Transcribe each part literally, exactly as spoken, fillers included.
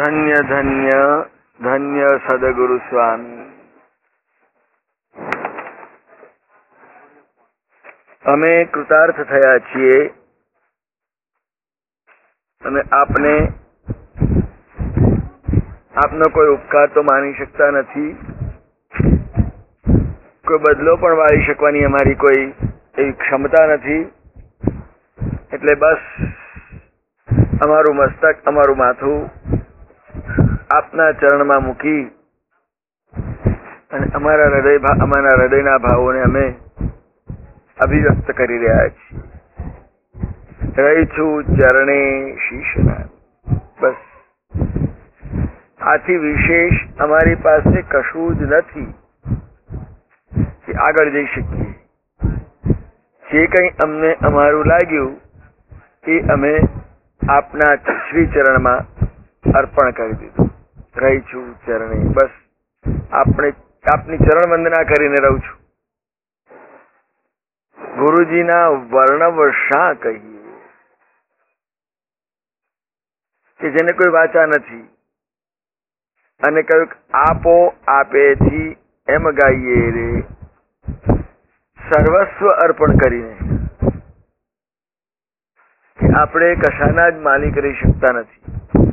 ધન્ય ધન્ય ધન્ય સદગુરુ સ્વામી. અમે કૃતાર્થ થયા છીએ અને આપને આપનો કોઈ ઉપકાર તો માની શકતા નથી, કોઈ બદલો પણ વાળી શકવાની અમારી કોઈ એવી ક્ષમતા નથી. એટલે બસ અમારું મસ્તક, અમારું માથું આપના ચરણમાં મૂકી અને અમારા હૃદય અમારા હૃદયના ભાવોને અમે અભિવ્યક્ત કરી રહ્યા છીએ. રહી છું ચરણે શીશના. બસ આથી વિશેષ અમારી પાસે કશું જ નથી કે આગળ જઈ શકીએ. જે કંઈ અમને અમારું લાગ્યું એ અમે આપના શ્રી ચરણમાં અર્પણ કરી દીધું. રહી છું ચરણે. બસ આપણે આપની ચરણ વંદના કરીને રહું છું. ગુરુજીના વર્ણવ શા કહીએ કે જેને કોઈ વાચા નથી, અને કહ્યું આપો આપેથી એમ ગાઈએ રે સર્વસ્વ અર્પણ કરીને. કે આપણે કશાના જ માલિક રહી શકતા નથી.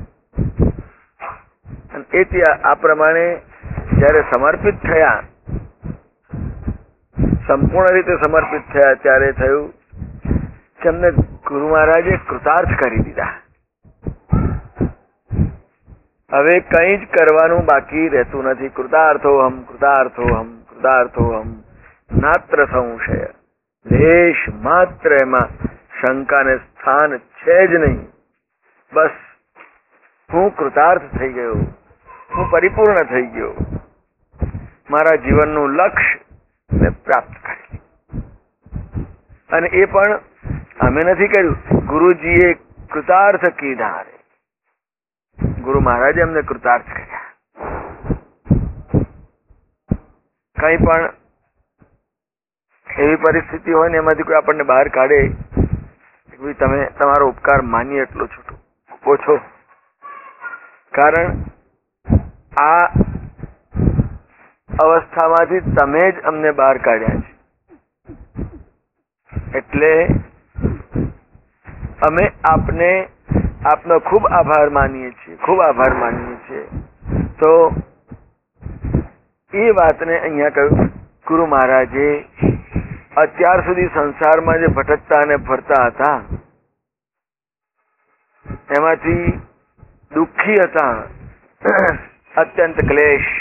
અને એ ત્યાં આ પ્રમાણે જયારે સમર્પિત થયા, સંપૂર્ણ રીતે સમર્પિત થયા, ત્યારે થયું કે અમને ગુરુ મહારાજે કૃતાર્થ કરી દીધા. હવે કંઈ જ કરવાનું બાકી રહેતું નથી. કૃતાર્થોહમ કૃતાર્થોહમ કૃતાર્થોહમ નાત્ર સંશય. લેશ માત્ર એમાં શંકાને સ્થાન છે જ નહીં. બસ હું કૃતાર્થ થઈ ગયો, હું પરિપૂર્ણ થઈ ગયો. મારા જીવનનું લક્ષ્ય મેં પ્રાપ્ત કર્યું. અને એ પણ અમે નથી કર્યું, ગુરુજીએ કૃતાર્થ કીધા. ગુરુ મહારાજે અમને કૃતાર્થ કર્યા. કઈ પણ એવી પરિસ્થિતિ હોય ને એમાંથી કોઈ આપણને બહાર કાઢે, તમે તમારો ઉપકાર માની એટલો છૂટો ઓછો. કારણ આ અવસ્થામાંથી તમે જ અમને બહાર કાઢ્યા છે. એટલે અમે આપને આપનો ખૂબ આભાર માનીએ છીએ, ખૂબ આભાર માનીએ છીએ. તો એ વાતને અહીંયા કહ્યું, ગુરુ મહારાજે અત્યાર સુધી સંસારમાં જે ભટકતા અને ફરતા હતા એમાંથી દુઃખી હતા, અત્યંત ક્લેશ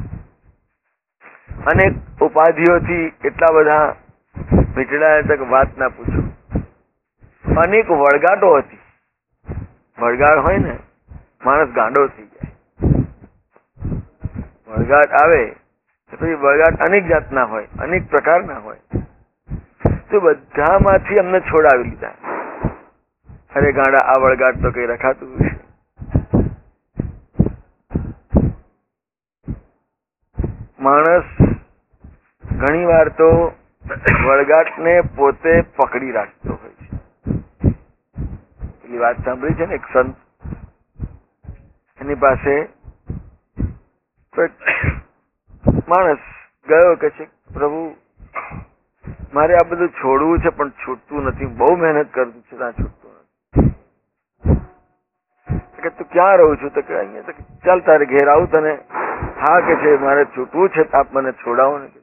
અનેક ઉપાધિઓથી એટલા બધા વીંટળાયા હતા કે વાત ના પૂછો. અનેક વળગાટો હતી. વળગાટ હોય ને, માણસ ગાંડો થઈ જાય. વળગાટ આવે તો પછી વળગાટ અનેક જાતના હોય, અનેક પ્રકારના હોય. તો બધામાંથી અમને છોડાવી લીધા. અરે ગાંડા, આ વળગાટ તો કઈ રખાતું છે. માણસ ઘણી વાર તો વળગાટને પોતે પકડી રાખતો હોય છે. વાત સાંભળી છે ને, એક સંત, એની પાસે માણસ ગયો કે છે, પ્રભુ મારે આ બધું છોડવું છે પણ છૂટતું નથી, બહુ મહેનત કરું છું, ત્યાં છૂટતું નથી. કે તું ક્યાં રહું છું? તો કે અહીંયા. તો ચાલ તારે ઘેર આવું તને. હા કે છે મારે છૂટવું છે, આપ મને છોડાવો ને.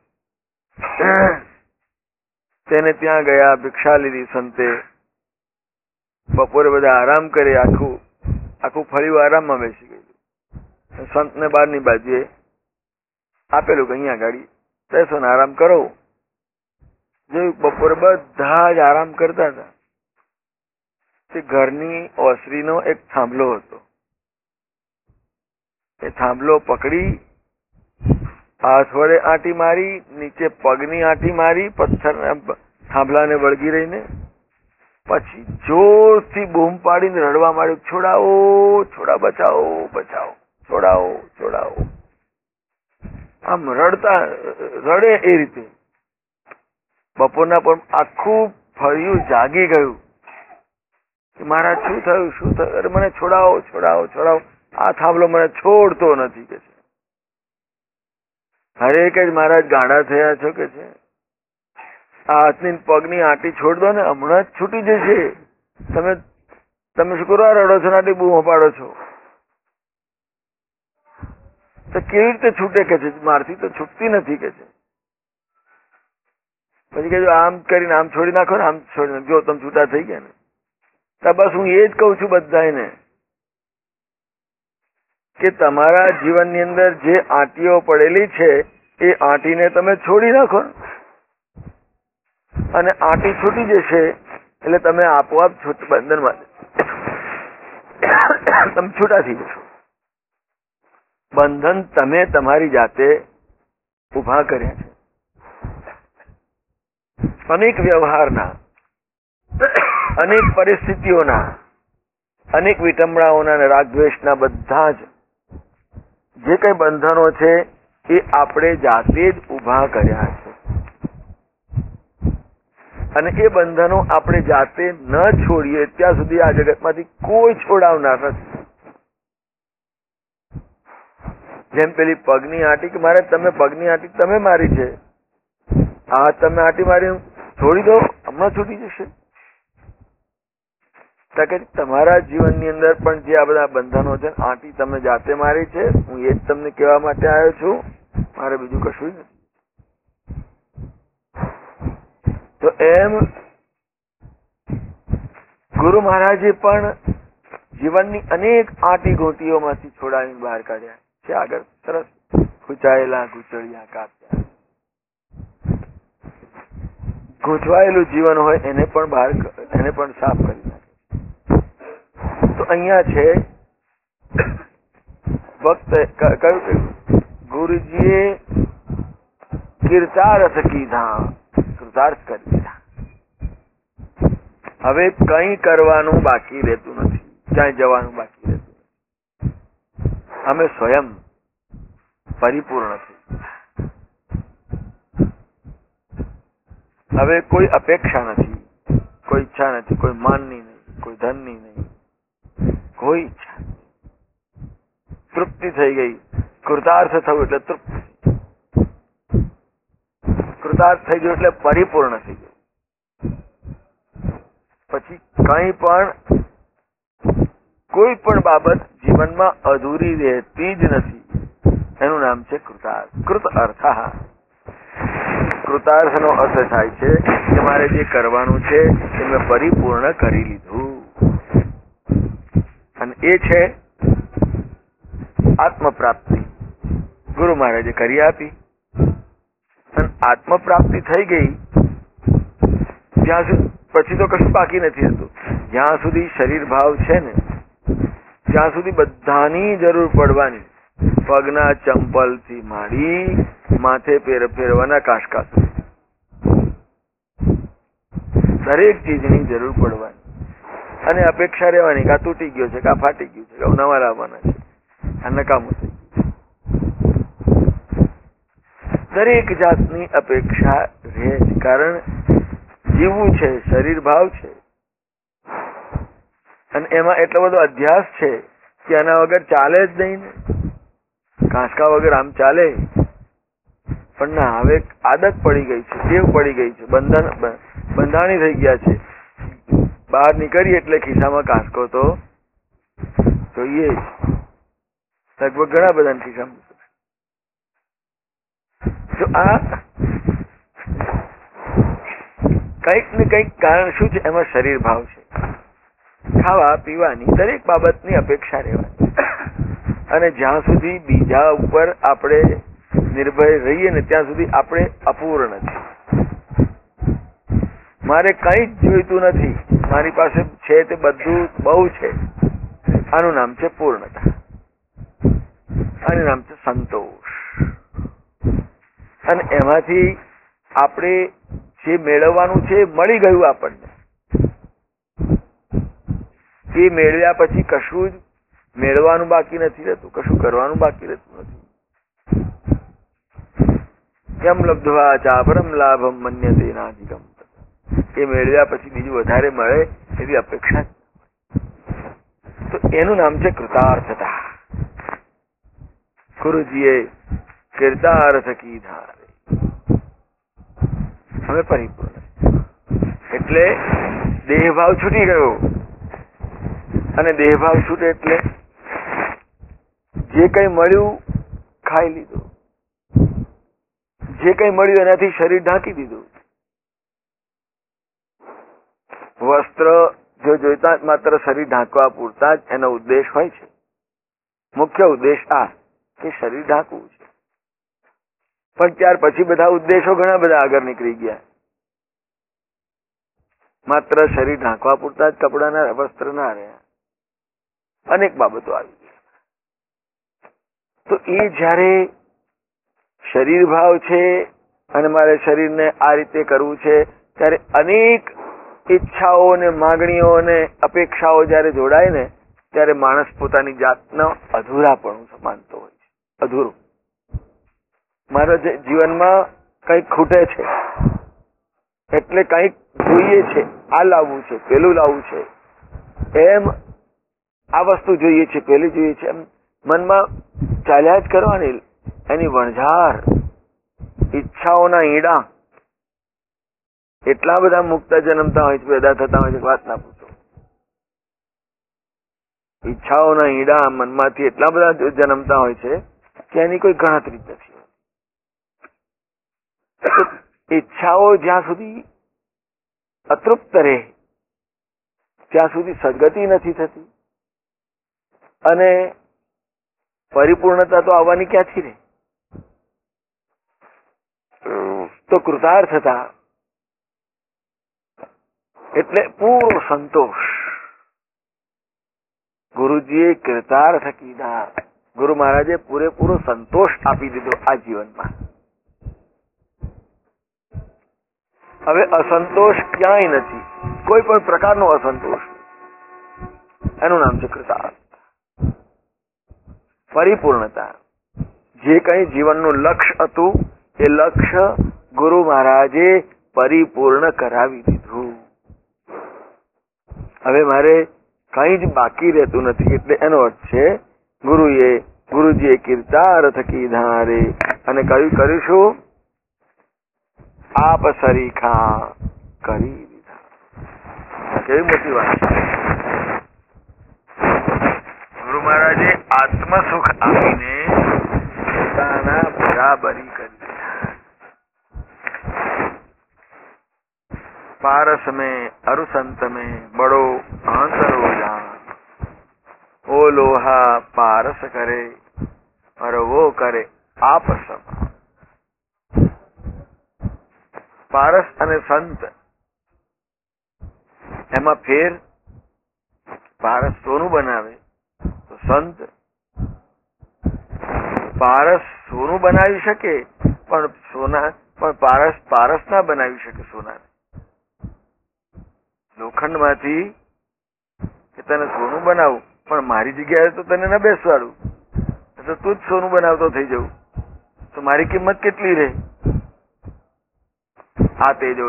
તેને ત્યાં ગયા, ભિક્ષા લીધી સંતે. બપોરે બધા આરામ કરે, આખું આખું ફરી આરામમાં બેસી ગયેલું. સંતને બહારની બાજુએ આપેલું કે અહીંયા ગાડી બેસો ને આરામ કરો. જોયું બપોરે બધા જ આરામ કરતા હતા. તે ઘરની ઓસરીનો એક થાંભલો હતો. એ થાંભલો પકડી હાથ વડે આંટી મારી, નીચે પગની આંટી મારી, પથ્થર થાંભલાને વળગી રહીને પછી જોરથી બૂમ પાડીને રડવા માંડ્યું, છોડાવો છોડા, બચાવો બચાવો, છોડાવો છોડાવો. આમ રડતા રડે એ રીતે. બપોરના પણ આખું ફર્યું, જાગી ગયું કે મારા શું થયું શું થયું? અરે મને છોડાવો છોડાવો છોડાવો. આ થાંભલો મને છોડતો નથી કે છે. હરે કે મહારાજ ગાંડા થયા છો કે છે, આ હાથની પગની આંટી છોડ દો ને હમણાં જ છૂટી જશે. તમે તમે શું કરવા રડો છો, આટલી બૂમો પાડો છો? તો કેવી રીતે છૂટે કે છે? મારથી તો છૂટતી નથી કે છે. પછી કે આમ કરીને આમ છોડી નાખો ને, આમ છોડી નાખો, જો તમે છૂટા થઈ ગયા ને. તો બસ હું એ જ કઉ છું બધાને કે તમારા જીવનની અંદર જે આંટીઓ પડેલી છે એ આંટીને તમે છોડી નાખો અને આંટી છૂટી જશે એટલે તમે આપોઆપ છૂટ બંધનમાં તમે છૂટા થઈ જશો. બંધન તમે તમારી જાતે ઉભા કર્યા છે. અનેક વ્યવહારના, અનેક પરિસ્થિતિઓના, અનેક વિટંબણાઓના અને રાગદ્વેષના બધા જ જે કઈ બંધનો છે એ આપણે જાતે જ ઉભા કર્યા છે. અને એ બંધનો આપણે જાતે ન છોડીએ ત્યાં સુધી આ જગતમાંથી કોઈ છોડાવનાર નથી. જેમ પેલી પગની આંટી કે મારે તમે પગની આંટી તમે મારી છે, આ તમે આંટી મારી છોડી દો, હમણાં છૂટી જશે. કે તમારા જીવનની અંદર પણ જે આ બધા બંધનો છે આંટી તમે જાતે મારી છે. હું એ જ તમને કહેવા માટે આવ્યો છું, મારે બીજું કશું નથી. તો એમ ગુરુ મહારાજે પણ જીવનની અનેક આંટી ઘોંટીઓમાંથી છોડાવીને બહાર કાઢ્યા છે. આગળ સરસ ખૂંચાયેલા ગૂંચળિયા કાપ્યા. ગૂંચવાયેલું જીવન હોય એને પણ બહાર એને પણ સાફ કરી નાખે. તો અહીંયા છે ભક્ત કહ્યું કે ગુરુજીએ કીર્તાર્થ કીધા, કૃતાર્થ કરી દીધા. હવે કઈ કરવાનું બાકી રહેતું નથી, ક્યાંય જવાનું બાકી રહેતું નથી. અમે સ્વયં પરિપૂર્ણ થઈ. હવે કોઈ અપેક્ષા નથી, કોઈ ઈચ્છા નથી, કોઈ માનની નહીં, કોઈ ધનની નહીં, કોઈ ઈચ્છા. તૃપ્તિ થઈ ગઈ. કૃતાર્થ થયું એટલે તૃપ્તિ. કૃતાર્થ થઈ ગયું એટલે પરિપૂર્ણ થઈ ગયું. પછી કઈ પણ કોઈ પણ બાબત જીવનમાં અધૂરી રહેતી જ નથી. એનું નામ છે કૃતાર્થ. કૃત અર્થ. કૃતાર્થ નો અર્થ થાય છે કે મારે જે કરવાનું છે એ મેં પરિપૂર્ણ કરી લીધું. અને એ છે આત્મપ્રાપ્તિ. ગુરુ મહારાજે કરી આપી અને આત્મપ્રાપ્તિ થઈ ગઈ જ્યાં સુધી પછી તો કશું બાકી નથી હતું. જ્યાં સુધી શરીર ભાવ છે ને ત્યાં સુધી બધાની જરૂર પડવાની. પગના ચંપલ થી માંડી માથે પેર ફેરવાના કાંસકા દરેક ચીજની જરૂર પડવાની. અને અપેક્ષા રહેવાની કે આ તૂટી ગયો છે, કે આ ફાટી ગયું છે, કે નવા લાવવાના છે, આ નકામું થઈ ગયું. દરેક જાતની અપેક્ષા રહે છે. કારણ જીવવું છે, શરીર ભાવ છે અને એમાં એટલો બધો અધ્યાસ છે કે એના વગર ચાલે જ નહીં ને. કાંસકા વગર આમ ચાલે પણ ના. હવે આદત પડી ગઈ છે, ટેવ પડી ગઈ છે, બંધન બંધાણી થઈ ગયા છે. બહાર નીકળીએ એટલે ખિસ્સામાં કાંસકો તો જોઈએ જ. લગભગ ઘણા બધા ખિસ્સામાં. તો આ કઈક ને કઈક કારણ શું છે? એમાં શરીર ભાવ છે. ખાવા પીવાની દરેક બાબતની અપેક્ષા રહેવાની. અને જ્યાં સુધી બીજા ઉપર આપણે નિર્ભય રહીએ ને ત્યાં સુધી આપણે અપૂર્ણ છીએ. મારે કઈ જ જોઈતું નથી, મારી પાસે છે તે બધું બહુ છે. આનું નામ છે પૂર્ણતા. આનું નામ છે સંતોષ. અને એમાંથી આપણે જે મેળવવાનું છે મળી ગયું આપણને. એ મેળવ્યા પછી કશું જ મેળવાનું બાકી નથી રહેતું, કશું કરવાનું બાકી રહેતું નથી. કેમ લબ્ધવા ચાપરમ લાભમ મન્યતે નાધિકમ. એ મેળવ્યા પછી બીજું વધારે મળે એવી અપેક્ષા. તો એનું નામ છે કૃતાર્થતા. ગુરુજીએ કીર્તાર્થ કીધા હવે પરિપૂર્ણ. એટલે દેહભાવ છૂટી ગયો, અને દેહભાવ છૂટે એટલે જે કઈ મળ્યું ખાઈ લીધું, જે કઈ મળ્યું એનાથી શરીર ઢાંકી દીધું. વસ્ત્ર જો જોઈતા માત્ર શરીર ઢાંકવા પૂરતા જ એનો ઉદ્દેશ હોય છે. મુખ્ય ઉદ્દેશ આ કે શરીર ઢાંકવું છે. પણ ત્યાર પછી બધા ઉદ્દેશો ઘણા બધા આગળ નીકળી ગયા. માત્ર શરીર ઢાંકવા પૂરતા જ કપડાના વસ્ત્ર ના રહ્યા, અનેક બાબતો આવી ગયા. તો એ જયારે શરીર ભાવ છે અને મારે શરીરને આ રીતે કરવું છે, ત્યારે અનેક ઈચ્છાઓ ને માગણીઓ ને અપેક્ષાઓ જયારે જોડાય ને, ત્યારે માણસ પોતાની જાતનો અધૂરાપણું માનતો હોય છે. અધૂરું, મારા જીવનમાં કંઈક ખૂટે છે, એટલે કંઈક જોઈએ છે, આ લાવવું છે, પેલું લાવવું છે, એમ આ વસ્તુ જોઈએ છે, પેલી જોઈએ છે, એમ મનમાં ચાલ્યા જ કરવાની એની વણઝાર, ઈચ્છાઓના ઈડા એટલા બધા મુક્ત જન્મતા હોય છે, પેદા થતા હોય છે, વાત ના પૂછો. ઈચ્છાઓના ઈડા મનમાંથી એટલા બધા જન્મતા હોય છે કે એની કોઈ ગણતરી જ નથી. ઈચ્છાઓ જ્યાં સુધી અતૃપ્ત રહે ત્યાં સુધી સદગતિ નથી થતી, અને પરિપૂર્ણતા તો આવવાની ક્યાંથી રહે? તો કૃતાર્થતા એટલે પૂરો સંતોષ. ગુરુજીએ કૃતાર્થ કીધા. ગુરુ મહારાજે પૂરેપૂરો સંતોષ આપી દીધો આ જીવનમાં. હવે અસંતોષ ક્યાંય નથી, કોઈ પણ પ્રકારનો અસંતોષ. એનું નામ છે કૃતાર્થ. પરિપૂર્ણતા. જે કઈ જીવનનું લક્ષ્ય હતું એ લક્ષ્ય ગુરુ મહારાજે પરિપૂર્ણ કરાવી દીધું. હવે મારે કઈ જ બાકી રહેતું નથી. એટલે એનો અર્થ છે ગુરુએ ગુરુજીએ કીર્તાર્થ કીધા રે, અને કયું કરીશું? આપ સરીખા કરી દીધા. કેવી મોટી વાત છે. ગુરુ મહારાજે આત્મ સુખ આપીને પોતાના બરાબરી કરી દીધા. पारस में अरुसंत में बड़ो आंतरो जान, ओ लोहा पारस करे और वो करे आप समान. પારસ અને સંત એમાં ફેર. પારસ સોનું બનાવે તો સંત પારસ સોનું બનાવી શકે, પણ સોના પણ પારસ પારસ ના બનાવી શકે સોના. લોખંડ માંથી કે તને સોનું બનાવું, પણ મારી જગ્યાએ તો તને ન બેસવાડું, તો તું જ સોનું બનાવતો થઈ જવું, તો મારી કિંમત કેટલી રહે? આ તેજો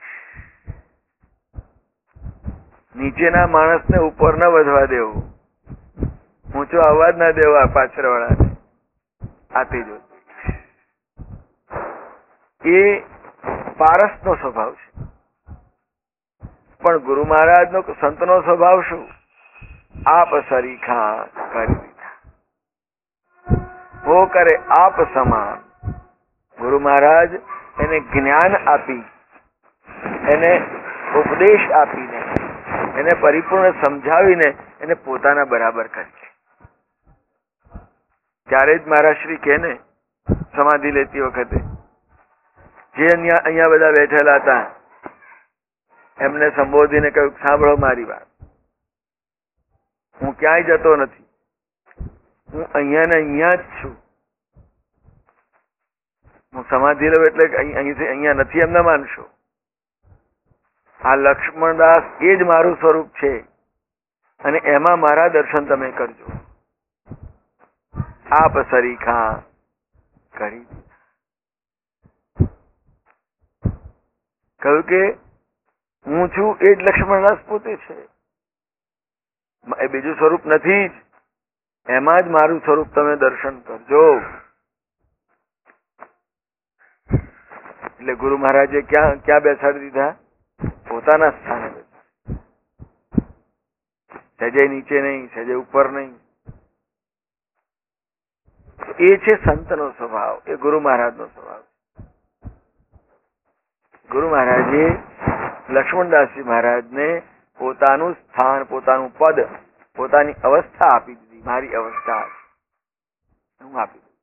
નીચેના માણસને ઉપર ન વધવા દેવું, ઊંચો અવાજ ના દેવા પાછળ વાળાને. આ તેજો એ પારસ નો સ્વભાવ છે. પણ ગુરુ મહારાજ નો સંતનો સ્વભાવ શું? આપ સરીખા કરી દીધા. વો કરે આપ સમાન. ગુરુ મહારાજ એને જ્ઞાન આપી, એને ઉપદેશ આપીને, એને પરિપૂર્ણ સમજાવીને એને પોતાના બરાબર કરી. ત્યારે જ મહારાજ શ્રી કહે ને, સમાધિ લેતી વખતે જે અહીંયા અહીંયા બધા બેઠેલા હતા એમને સંબોધીને કહ્યું, સાંભળો મારી વાત, હું ક્યાંય જતો નથી, હું અહીંયા ને અહીંયા જ છું. હું સમાધિ લઉં એટલે અહીંથી અહીંયા નથી એમ ન માનશો. આ લક્ષ્મણદાસ એ જ મારું સ્વરૂપ છે, અને એમાં મારા દર્શન તમે કરજો. આપ સરીખા કરી કહ્યું કે હું છું એ જ લક્ષ્મણદાસ પોતે છે, એ બીજું સ્વરૂપ નથી જ. એમાં જ મારું સ્વરૂપ તમે દર્શન કરજો. એટલે ગુરુ મહારાજે ક્યાં ક્યાં બેસાડી દીધા? પોતાના સ્થાને બેસાડી. સહેજે નીચે નહીં, સહેજે ઉપર નહીં. એ છે સંતનો સ્વભાવ, એ ગુરુ મહારાજનો સ્વભાવ. ગુરુ મહારાજે લક્ષ્મણદાસજી મહારાજને પોતાનું સ્થાન, પોતાનું પદ, પોતાની અવસ્થા આપી દીધી. મારી અવસ્થા હું આપી દીધી.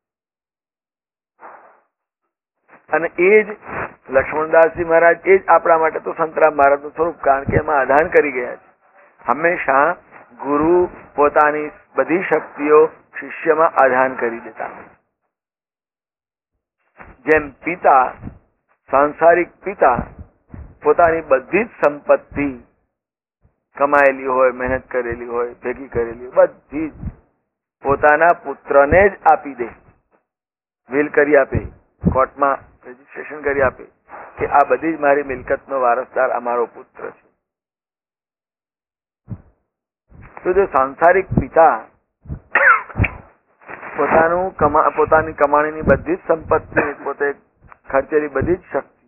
અને એ જ લક્ષ્મણદાસજી મહારાજ, એ જ આપણા માટે તો સંતરામ મહારાજનું સ્વરૂપ, કારણ કે એમાં આધાન કરી ગયા છે. હંમેશા ગુરુ પોતાની બધી શક્તિઓ શિષ્યમાં આધાન કરી દેતા. જેમ પિતા, સાંસારિક પિતા પોતાની બધી જ સંપત્તિ કમાયેલી હોય, મહેનત કરેલી હોય, ભેગી કરેલી હોય, બધી જ પોતાના પુત્રને જ આપી દે. વિલ કરી આપે, કોર્ટમાં રજીસ્ટ્રેશન કરી આપે કે આ બધી જ મારી મિલકતનો વારસદાર અમારો પુત્ર છે. તો જો સાંસારિક પિતા પોતાનું કમા પોતાની કમાણીની બધી જ સંપત્તિ, પોતે ખર્ચેલી બધી જ શક્તિ,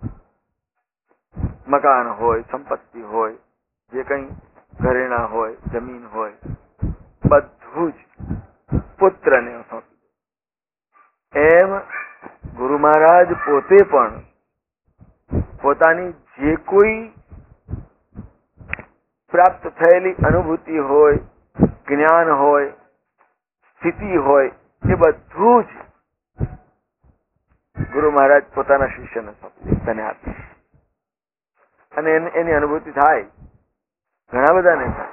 મકાન હોય, સંપત્તિ હોય, જે કંઈ ઘરેણા હોય, જમીન હોય, બધું જ પુત્રને સોંપી. એમ ગુરુ મહારાજ પોતે પણ પોતાની જે કોઈ પ્રાપ્ત થયેલી અનુભૂતિ હોય, જ્ઞાન હોય, સ્થિતિ હોય, એ બધું જ ગુરુ મહારાજ પોતાના શિષ્યને સોંપી તને આપી. અને એની અનુભૂતિ થાય, ઘણા બધાને થાય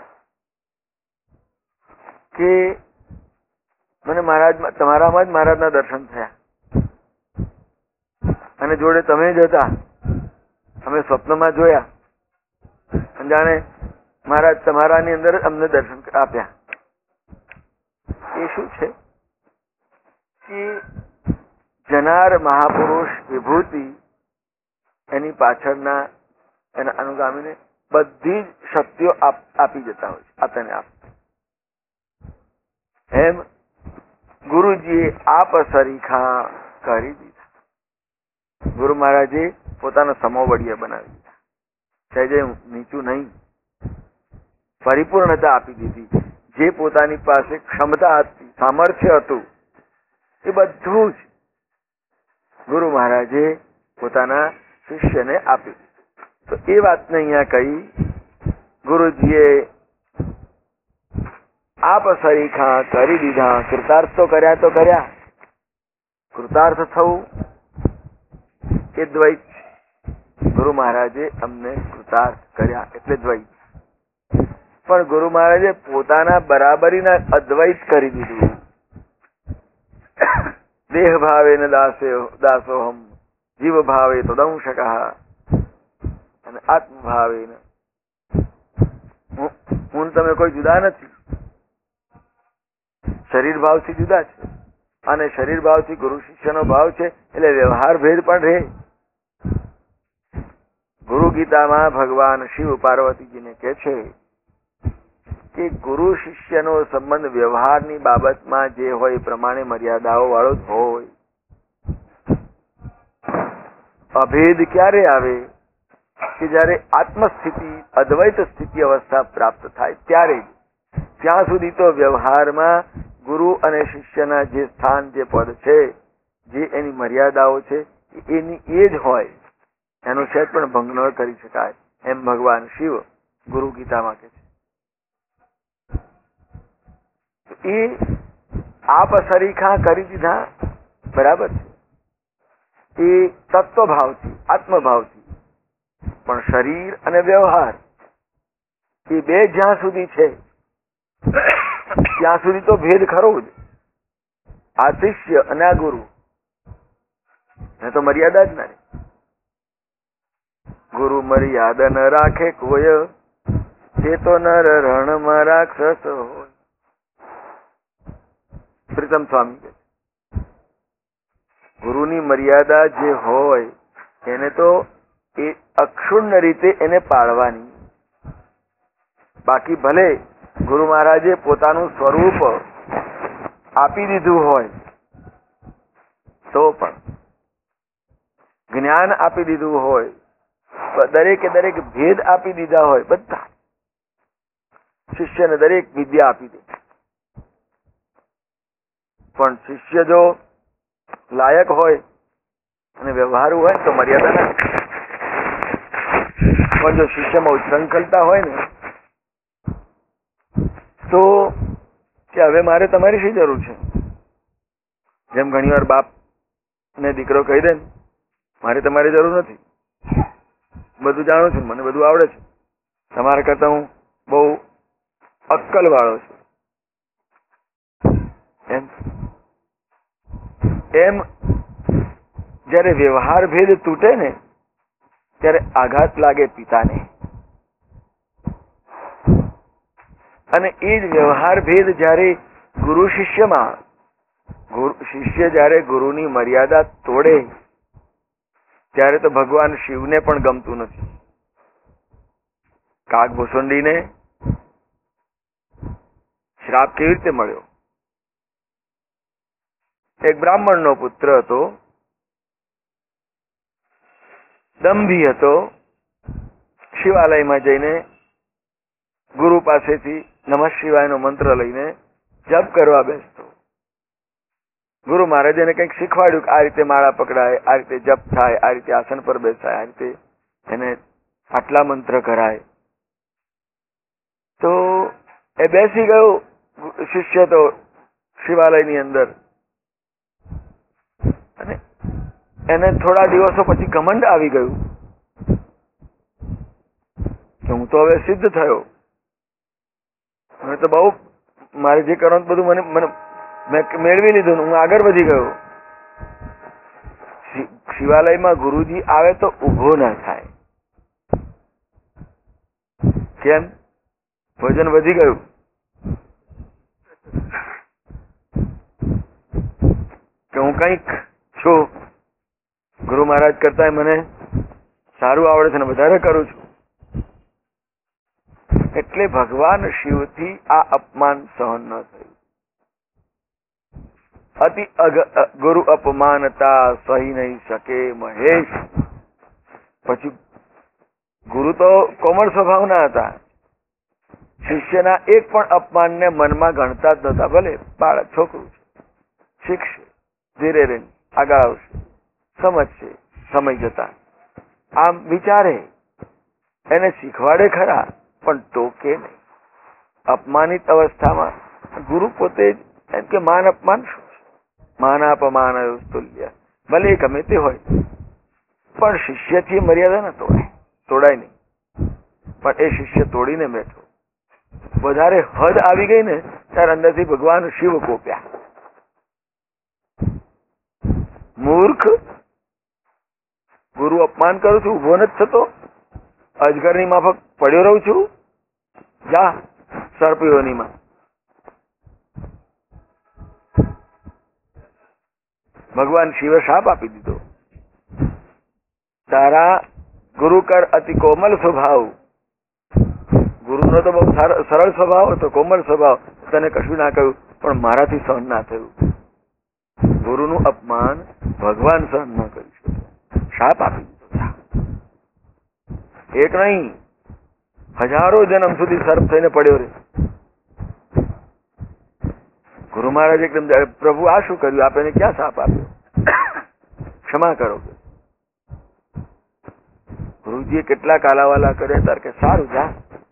કે મને મહારાજ, તમારામાં જ મહારાજના દર્શન થયા અને જોડે તમે જ હતા, અમે સ્વપ્નમાં જોયા અને જાણે મહારાજ તમારાની અંદર અમને દર્શન આપ્યા. એ શું છે કે જનાર મહાપુરુષ વિભૂતિ, એની પાછળના એના અનુગામીને બધી જ શક્તિઓ આપી જતા હોય છે. આ તને આપ. એમ ગુરુજીએ આપ સરીખા કરી દીધા. ગુરુ મહારાજે પોતાના સમોવડીય બનાવી દીધા. સહેજે નીચું નહીં, પરિપૂર્ણતા આપી દીધી. જે પોતાની પાસે ક્ષમતા હતી, સામર્થ્ય હતું, એ બધું જ ગુરુ મહારાજે પોતાના શિષ્યને આપી. તો એ વાતને અહીંયા કહી ગુરુજીએ આપ સરીખા કરી દીધા. કૃતાર્થ તો કર્યા તો કર્યા. કૃતાર્થ થવું એ દ્વૈત. ગુરુ મહારાજે અમને કૃતાર્થ કર્યા એટલે દ્વૈત. પણ ગુરુ મહારાજે પોતાના બરાબરીના અદ્વૈત કરી દીધું. દેહ ભાવે ન દાસોહમ, જીવ ભાવે તો દંશક, અને આત્મ ભાવે હું તમે કોઈ જુદા નથી. શરીર ભાવથી જુદા છે, અને શરીર ભાવથી ગુરુ શિષ્યનો ભાવ છે, એટલે વ્યવહાર ભેદ પણ રહે. ગુરુ ગીતામાં ભગવાન શિવ પાર્વતીજીને કહે છે કે ગુરુ શિષ્યનો સંબંધ વ્યવહારની બાબતમાં જે હોય એ પ્રમાણે મર્યાદાઓ વાળો જ હોય. અભેદ ક્યારે આવે? કે જયારે આત્મસ્થિતિ, અદ્વૈત સ્થિતિ અવસ્થા પ્રાપ્ત થાય ત્યારે. ત્યાં સુધી તો વ્યવહારમાં ગુરુ અને શિષ્યના જે સ્થાન, જે પદ છે, જે એની મર્યાદાઓ છે, એની એ જ હોય. એનો સહેજ પણ ભંગ ન કરી શકાય. એમ ભગવાન શિવ ગુરુ ગીતામાં કહે છે. એ આપ સરીખા કરી દીધા, બરાબર છે, એ તત્વભાવથી, આત્મભાવથી. પણ શરીર અને વ્યવહાર એ બે જ્યાં સુધી છે ત્યાં સુધી તો ભેદ ખરો જ. આ શિષ્ય અને આ ગુરુ ને તો મર્યાદા જ ના રહે. ગુરુ મર્યાદા ન રાખે કોઈ, તે તો નર રણમાં રાક્ષસ હોય. પ્રીતમ સ્વામી કે ગુરુની મર્યાદા જે હોય એને તો એ અક્ષુણ્ણ રીતે એને પાળવાની. બાકી ભલે ગુરુ મહારાજે પોતાનું સ્વરૂપ આપી દીધું હોય તો પણ, જ્ઞાન આપી દીધું હોય, દરેકે દરેક ભેદ આપી દીધા હોય, બધા શિષ્યને દરેક વિદ્યા આપી દે, પણ શિષ્ય જો લાયક હોય અને વ્યવહારુ હોય તો મર્યાદા ના, પણ જો શિષ્યમાં ઉચ્છૃંખલતા હોય ને તો કે હવે મારે તમારી શી જરૂર છે. જેમ ઘણી વાર બાપ ને દીકરો કહી દે, મારે તમારી જરૂર નથી, બધું જાણું છું, મને બધું આવડે છે, તમારા કરતા હું બહુ અક્કલ વાળો છું. એમ એમ જયારે વ્યવહાર ભેદ તૂટે ને ત્યારે આઘાત લાગે પિતાને, અને એ જ વ્યવહાર ભેદ જયારે ગુરુ શિષ્યમાં, શિષ્ય જયારે ગુરુની મર્યાદા તોડે ત્યારે તો ભગવાન શિવને પણ ગમતું નથી. કાગભૂષુંડીને શ્રાપ કેવી રીતે મળ્યો? એક બ્રાહ્મણનો પુત્ર હતો, દંભી હતો, શિવાલયમાં જઈને ગુરુ પાસેથી નમઃ શિવાયનો મંત્ર લઈને જપ કરવા બેસતો. ગુરુ મહારાજે એને કંઈક શીખવાડ્યું કે આ રીતે માળા પકડાય, આ રીતે જપ થાય, આ રીતે આસન પર બેસાય, આ રીતે એને આટલા મંત્ર કરાય. તો એ બેસી ગયો શિષ્ય તો શિવાલયની અંદર, અને એને થોડા દિવસો પછી ઘમંડ આવી ગયું કે હું તો હવે સિદ્ધ થયો, હવે તો બહુ મારે જે કરવાનું બધું મને મને મેં મેળવી લીધું, હું આગળ વધી ગયો. શિવાલયમાં ગુરુજી આવે તો ઉભો ના થાય. કેમ? વજન વધી ગયું. કે હું કંઈક છું, ગુરુ મહારાજ કરતા મને સારું આવડે છે ને વધારે કરું છું. એટલે ભગવાન શિવથી આ અપમાન સહન ન થયું. અતિ ગુરુ અપમાનતા સહી નહીં શકે મહેશ. પછી ગુરુ તો કોમળ સ્વભાવના હતા, શિષ્યના એક પણ અપમાનને મનમાં ગણતા જ નહોતા. ભલે બાળક છોકરું છે, શીખશે, ધીરે રહીને આગળ આવશે, સમજશે સમય જતા. આમ વિચારે, એને શીખવાડે ખરા પણ ટોકે નહીં. અપમાનિત અવસ્થામાં ગુરુ પોતે જ એમ કે માન અપમાન શું છે? માનાપમાન તુલ્ય. ભલે એ ગમે તે હોય પણ શિષ્યથી મર્યાદા ન તોડાય, તોડાય નહીં. પણ એ શિષ્ય તોડીને બેઠો. વધારે હદ આવી ગઈ ને ત્યારે અંદરથી ભગવાન શિવ કોપ્યા. મૂર્ખ, ગુરુ અપમાન કરું છું, ઉભો નથી થતો, અજગરની માફક પડ્યો રહું છું, જા સર્પયોનીમાં. ભગવાન શિવે શાપ આપી દીધો, તારા ગુરુ કર અતિ કોમલ સ્વભાવ. ગુરુનો તો બહુ સરળ સ્વભાવ હતો, કોમલ સ્વભાવ, તને કશું ના કહ્યું, પણ મારાથી સહન ના થયું. ગુરુનું અપમાન ભગવાન સહન ન કરી શકે, શાપ આપી દીધો. એક નહીં, હજારો જન્મ સુધી સર્પ થઈને પડ્યો રહે. ગુરુ મહારાજ એકદમ, પ્રભુ આ શું કર્યું? આપે ક્યાં શાપ આપ્યો? ક્ષમા કરો. ગુરુજીએ કેટલા કાલાવાલા કર્યા તાર કે સારું જા,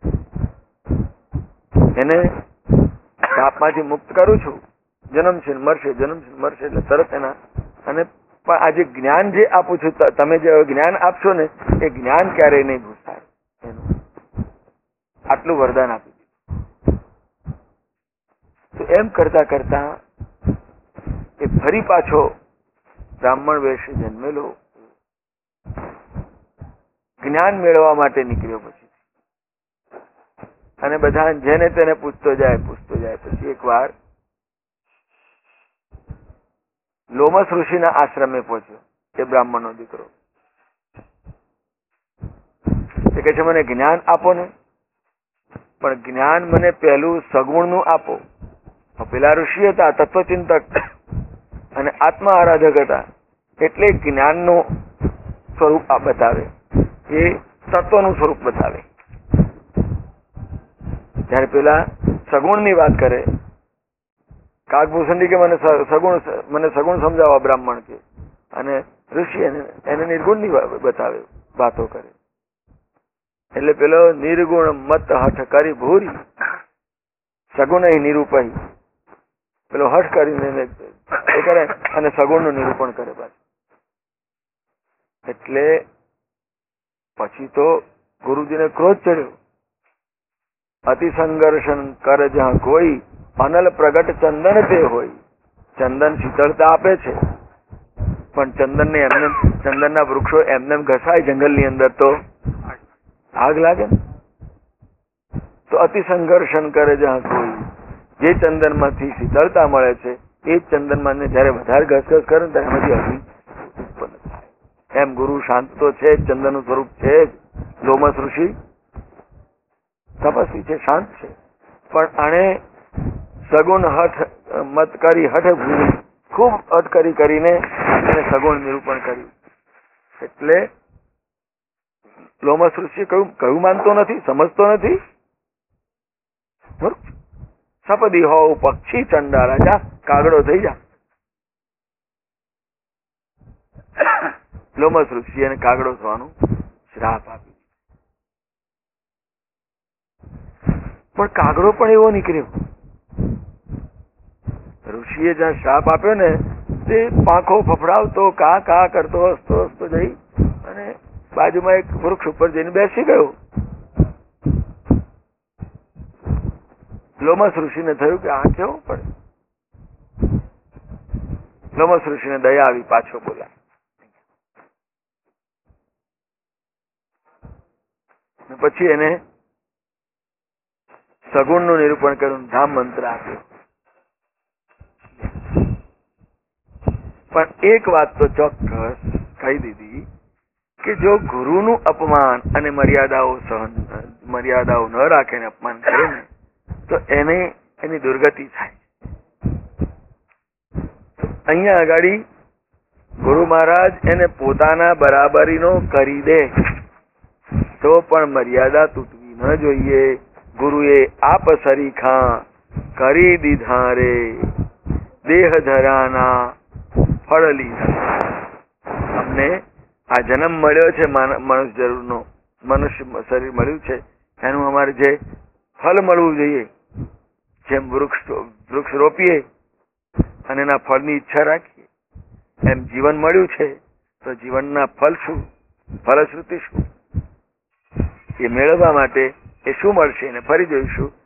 એને શાપમાંથી મુક્ત કરું છું, જન્મ છે મરશે, જન્મ છે મરશે. એટલે તરત એના, અને પણ આજે જ્ઞાન જે આપું છું, તમે જે જ્ઞાન આપશો ને એ જ્ઞાન ક્યારેય નહીં ઘૂસાય. એનું આટલું વરદાન આપી દીધું. તો એમ કરતા કરતા એ ફરી પાછો બ્રાહ્મણ વેશે જન્મેલો, જ્ઞાન મેળવવા માટે નીકળ્યો. પછી અને બધા જેને તેને પૂછતો જાય પૂછતો જાય. પછી એક વાર લોમસ ઋષિના આશ્રમે પહોંચ્યો એ બ્રાહ્મણનો દીકરો. એ કહે છે મને જ્ઞાન આપો ને, પણ જ્ઞાન મને પહેલું સગુણનું આપો, પેલા ઋષિ હતા તત્વચિંતક અને આત્મા આરાધક હતા, એટલે જ્ઞાનનું સ્વરૂપ આ બતાવે, એ તત્વનું સ્વરૂપ બતાવે. જયારે પેલા સગુણની વાત કરે, કાગભૂષણજી કે મને સગુણ મને સગુણ સમજાવવા બ્રાહ્મણ કે, અને ઋષિ એને એને નિર્ગુણની બતાવે, વાતો કરે. એટલે પેલો નિર્ગુણ મત હઠ કરી ભૂરી સગુણ નિરૂપહી, પેલો હઠ કરીને એ કરે અને સગુણનું નિરૂપણ કરે પાછું. એટલે પછી તો ગુરુજીને ક્રોધ ચડ્યો. અતિ સંઘર્ષણ કર જ્યાં કોઈ અનલ પ્રગટ ચંદન તે હોય. ચંદન શીતળતા આપે છે, પણ ચંદન ને એમને ચંદનના વૃક્ષો એમને ઘસાય જંગલની અંદર તો આગ લાગે ને. તો અતિ સંઘર્ષણ કરે જ્યાં કોઈ, જે ચંદન માંથી શીતળતા મળે છે એ ચંદન માં જયારે વધારે ઘસઘસ કરે ત્યારે એમાંથી અગ્નિ ઉત્પન્ન થાય. એમ ગુરુ શાંત તો છે, ચંદન નું સ્વરૂપ છે જ. લોમસ ઋષિ તપસ્વી છે, શાંત છે, પણ આને સગુણ હઠ મત કરી હઠ ભૂલી ખૂબ હઠ કરી કરીને એને સગુણ નિરૂપણ કર્યું. એટલે લોમસ ઋષિ કહ્યું કહ્યું માનતો નથી, સમજતો નથી. સપદી હોવ પક્ષી ચંડા રાજા, કાગડો થઈ જા. લોમસ ઋષિ એને કાગડો થવાનું શ્રાપ આપ્યું. પણ કાગડો પણ એવો નીકળ્યો. ઋષિએ જ્યાં શ્રાપ આપ્યો ને તે પાંખો ફફડાવતો કા કા કરતો હસતો હસતો જઈ અને બાજુમાં એક વૃક્ષ ઉપર જઈને બેસી ગયો. લોમસ ઋષિને થયું કે આ કેવું પડે. લોમસ ઋષિને દયા આવી, પાછો બોલા. પછી એને સગુણ નું નિરૂપણ કર્યું, ધામ મંત્ર આપ્યો. પણ એક વાત તો ચોક્કસ કહી દીધી કે જો ગુરુનું અપમાન અને મર્યાદાઓ સહન મર્યાદાઓ ન રાખે ને અપમાન કરે ને તો એને એની દુર્ગતિ થાય. અહીંયા આગળ ગુરુ મહારાજ એને પોતાના બરાબરીનો કરી દે તો પણ મર્યાદા તૂટવી ન જોઈએ. ગુરુએ આપ સરીખા કરી દીધા રે, દેહ ધરાના ફળ લીધા. અમને આ જન્મ મળ્યો છે, મનુષ્ય જરૂરનો મનુષ્ય શરીર મળ્યું છે, એનું અમારે જે ફળ મળવું જોઈએ, જેમ વૃક્ષ વૃક્ષ રોપીએ અને એના ફળની ઈચ્છા રાખીએ, એમ જીવન મળ્યું છે તો જીવનના ફળ શું, ફલશ્રુતિ શું, એ મેળવવા માટે એ શું મળશે એને ફરી જોઈશું.